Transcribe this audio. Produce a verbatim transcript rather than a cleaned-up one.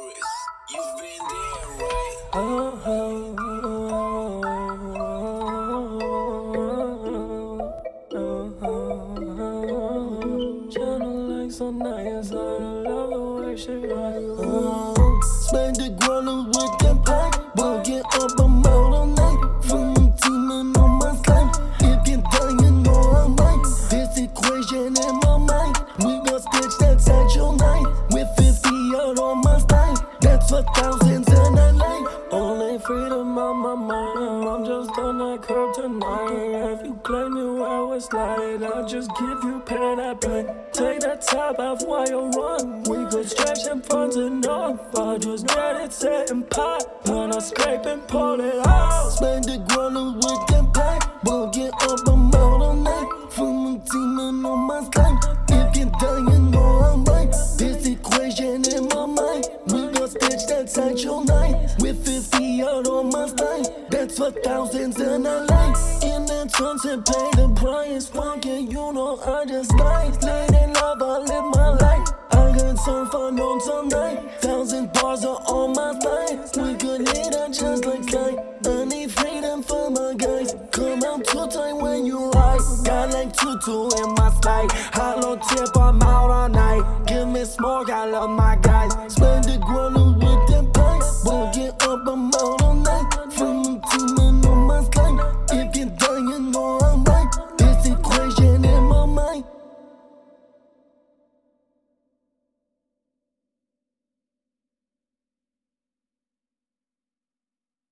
Taurus, you've been there, right? Oh, oh, oh, oh, oh. Channel like so nice, I love the way she ride. Oh, smack the ground with that pipe. Won't get up, I'm out all night. From the team and on my slide. If you die, you know I'm right. This equation in my mind. We got stitch that's at your night. With fifty out on my style. That's for thousands and a night. only freedom on my mind. I'm just on that curb tonight. If you claim you I was slide, I'll just give you pain at pain. Take that top off while you run. We could stretch in front enough. I just let it set and pop. When I scrape and pull it out. Smack the ground with that pipe. Won't get up, I'm out all night. From the team and on my slide. If you die, you know I'm right. This equation in my mind. We got stitch that's at your night. With fifty out on my style. That's for thousands and a light. In that sunset, pay the price. Funky, you know I just like. Late in love, I live my life. I got surf on on tonight. Thousand bars are on my thighs. We could hit it just like slide. I need freedom for my guys. Come out too tight when you ride. Got like tutu in my slide. Hollow tip, I'm out all night. Give me smoke, I love my